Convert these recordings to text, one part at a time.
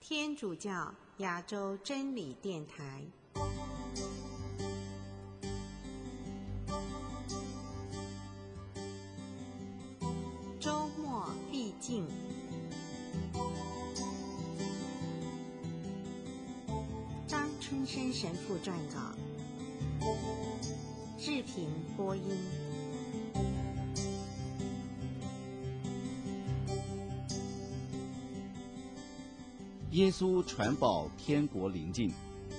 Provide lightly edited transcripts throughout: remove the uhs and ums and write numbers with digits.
天主教亚洲真理电台。周末必静，张春生神父撰稿，志平播音。 耶稣传报天国临近。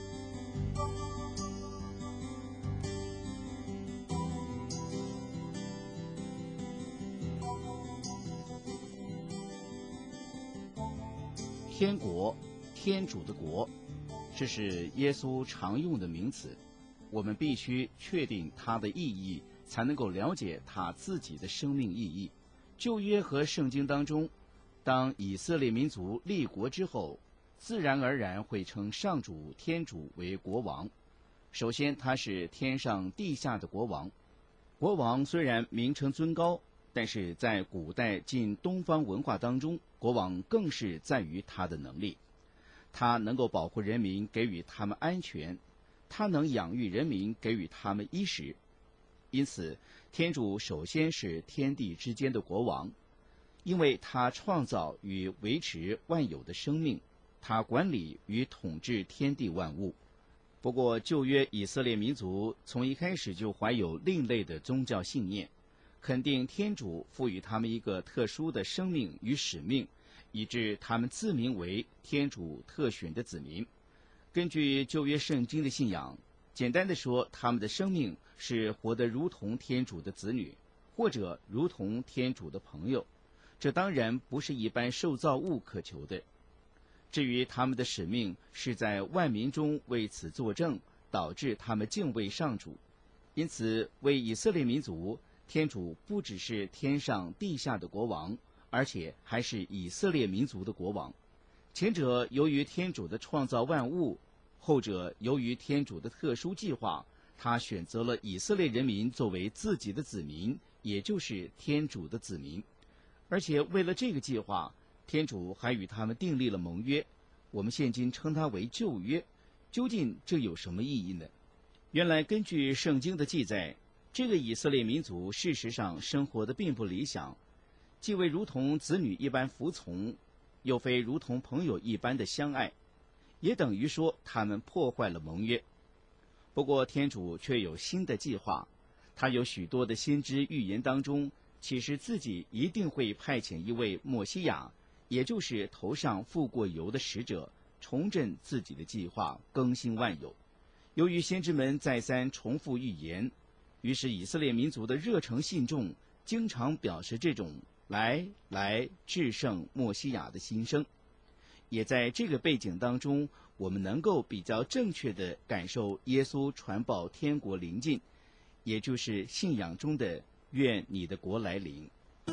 天国，天主的国，这是耶稣常用的名词。我们必须确定它的意义，才能够了解他自己的生命意义。旧约和圣经当中，当以色列民族立国之后，自然而然会称上主天主为国王。首先，他是天上地下的国王。国王虽然名称尊高，但是在古代近东方文化当中，国王更是在于他的能力。他能够保护人民，给予他们安全；他能养育人民，给予他们衣食。因此，天主首先是天地之间的国王，因为他创造与维持万有的生命，他管理与统治天地万物。不过，旧约以色列民族从一开始就怀有另类的宗教信念，肯定天主赋予他们一个特殊的生命与使命，以致他们自名为天主特选的子民。根据旧约圣经的信仰，简单的说，他们的生命是活得如同天主的子女，或者如同天主的朋友。这当然不是一般受造物可求的。至于他们的使命，是在万民中为此作证，导致他们敬畏上主。因此，为以色列民族，天主不只是天上地下的国王，而且还是以色列民族的国王。前者由于天主的创造万物，后者由于天主的特殊计划，他选择了以色列人民作为自己的子民，也就是天主的子民。而且为了这个计划，天主还与他们订立了盟约，我们现今称它为旧约。究竟这有什么意义呢？原来根据圣经的记载，这个以色列民族事实上生活的并不理想，既未如同子女一般服从，又非如同朋友一般的相爱，也等于说他们破坏了盟约。不过天主却有新的计划，他有许多的先知预言当中，其实自己一定会派遣一位默西亚，也就是头上覆过油的使者，重振自己的计划，更新万有。由于先知们再三重复预言，于是以色列民族的热诚信众经常表示这种来至圣默西亚的心声。也在这个背景当中，我们能够比较正确地感受耶稣传报天国临近，也就是信仰中的愿你的国来临。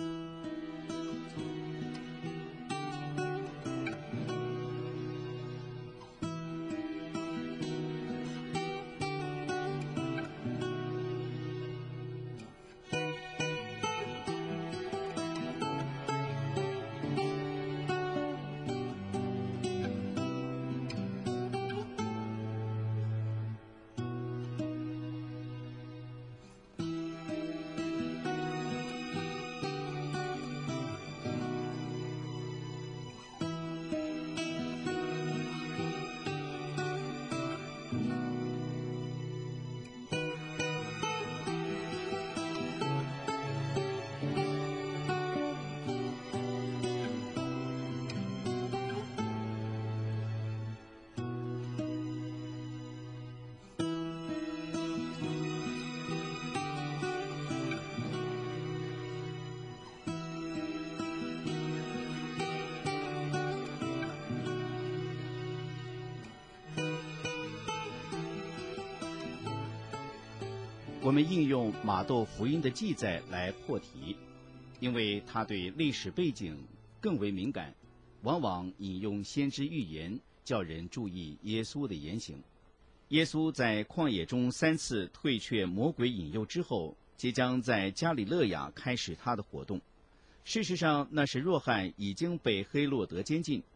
我们应用马窦福音的记载来破题，因为他对历史背景更为敏感，往往引用先知预言，叫人注意耶稣的言行。耶稣在旷野中3次退却魔鬼引诱之后，即将在加里肋亚开始他的活动。事实上，那时若翰已经被黑落德监禁。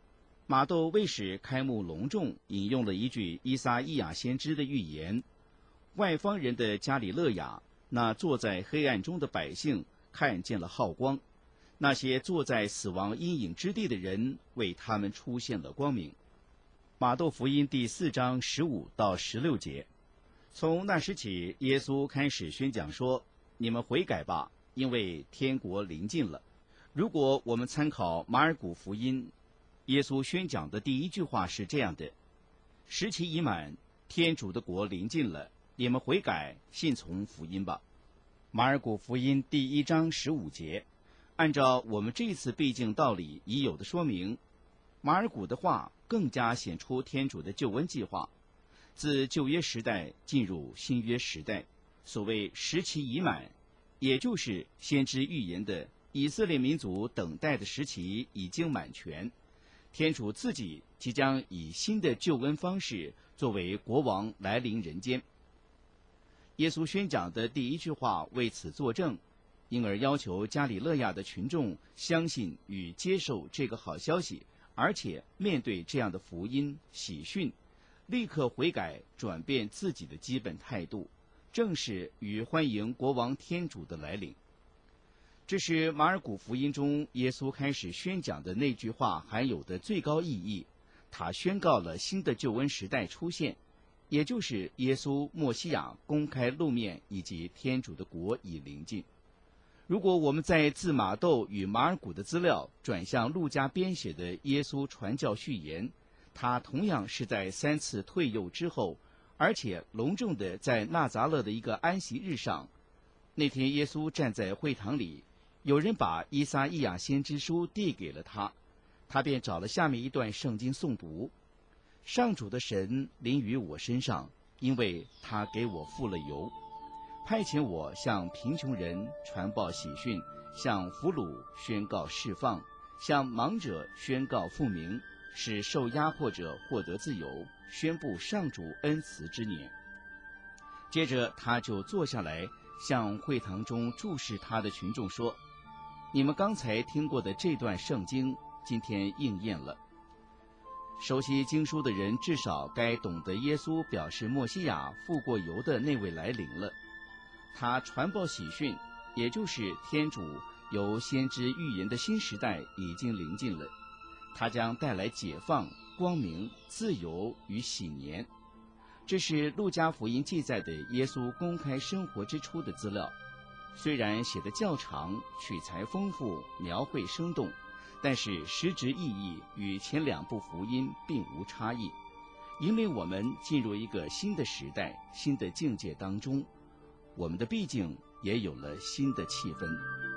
马窦为使开幕隆重，引用了一句以撒意亚先知的预言：外方人的加里肋亚，那坐在黑暗中的百姓看见了浩光，那些坐在死亡阴影之地的人，为他们出现了光明。马窦福音第4章15到16节。从那时起，耶稣开始宣讲说：你们悔改吧，因为天国临近了。如果我们参考马尔谷福音，耶稣宣讲的第一句话是这样的：时期已满，天主的国临近了，你们悔改，信从福音吧。马尔谷福音第1章15节。按照我们这次必经道理已有的说明，马尔谷的话更加显出天主的救恩计划，自旧约时代进入新约时代。所谓时期已满，也就是先知预言的以色列民族等待的时期已经满全，天主自己即将以新的救恩方式作为国王来临人间。耶稣宣讲的第一句话为此作证，因而要求加里肋亚的群众相信与接受这个好消息，而且面对这样的福音喜讯，立刻悔改，转变自己的基本态度，正是与欢迎国王天主的来临。这是马尔谷福音中耶稣开始宣讲的那句话含有的最高意义，他宣告了新的救恩时代出现，也就是耶稣默西亚公开露面，以及天主的国已临近。如果我们在自马窦与马尔谷的资料转向路加编写的耶稣传教序言，他同样是在3次退幼之后，而且隆重地在纳匝勒的一个安息日上。那天耶稣站在会堂里，有人把以撒意亚先知书递给了他，他便找了下面一段圣经诵读：上主的神临于我身上，因为他给我付了油，派遣我向贫穷人传报喜讯，向俘虏宣告释放，向盲者宣告复明，使受压迫者获得自由，宣布上主恩慈之年。接着他就坐下来，向会堂中注视他的群众说：你们刚才听过的这段圣经，今天应验了。熟悉经书的人至少该懂得耶稣表示默西亚付过油的那位来临了。他传报喜讯，也就是天主由先知预言的新时代已经临近了，他将带来解放、光明、自由与喜年。这是路加福音记载的耶稣公开生活之初的资料，虽然写得较长，取材丰富，描绘生动，但是实质意义与前2部福音并无差异，引领我们进入一个新的时代、新的境界当中。我们的毕竟也有了新的气氛。